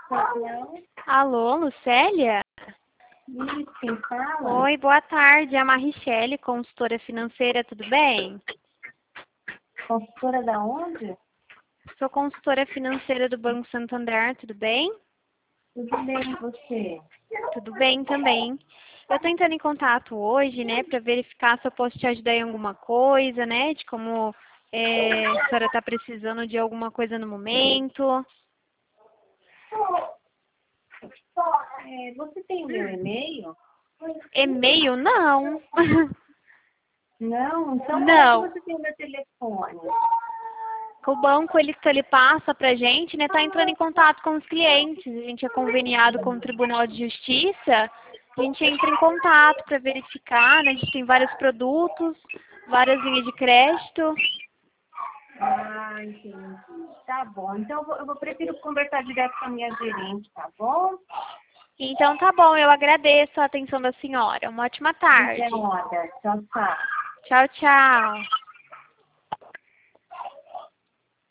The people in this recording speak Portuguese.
Alô? Alô, Lucélia? Isso, quem fala? Oi, boa tarde. É a Marichelli, consultora financeira, tudo bem? Consultora da onde? Sou consultora financeira do Banco Santander, tudo bem? Tudo bem, você? Tudo bem também. Eu tô entrando em contato hoje, né, para verificar se eu posso te ajudar em alguma coisa, né, de como a senhora tá precisando de alguma coisa no momento. Você tem o meu e-mail? E-mail, não. Não? Então como é que Não. você tem o meu telefone? O banco, ele passa pra gente, né, tá entrando em contato com os clientes. A gente é conveniado com o Tribunal de Justiça. A gente entra em contato para verificar, né, a gente tem vários produtos, várias linhas de crédito. Ah, entendi. Tá bom. Então eu vou prefiro conversar direto com a minha gerente, tá bom? Então tá bom, eu agradeço a atenção da senhora. Uma ótima tarde. Obrigada. Tchau, tchau. Tchau, tchau.